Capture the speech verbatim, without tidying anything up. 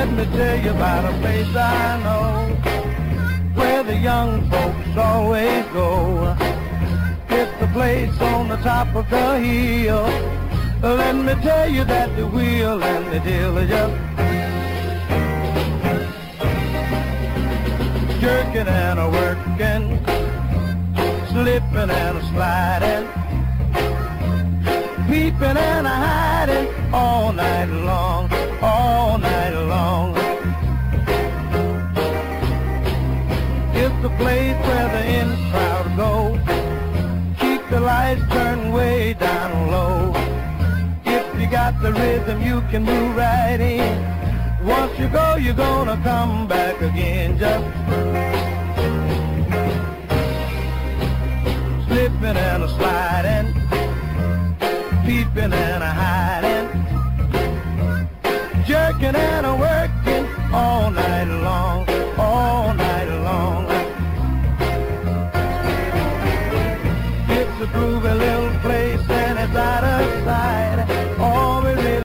let me tell you about a place I know where the young folks always go. It's the place on the top of the hill. Let me tell you that the wheel and the deal are just jerking and a working, slipping and a sliding, peeping and a hiding all night long, all night long. It's the place where the in crowd go. Keep the lights turned way down low. If you got the rhythm, you can move right in. Once you go, you're gonna come back again. Just slipping and a sliding, peeping and a hiding, jerking and a working all night long, all night long. It's a groovy little place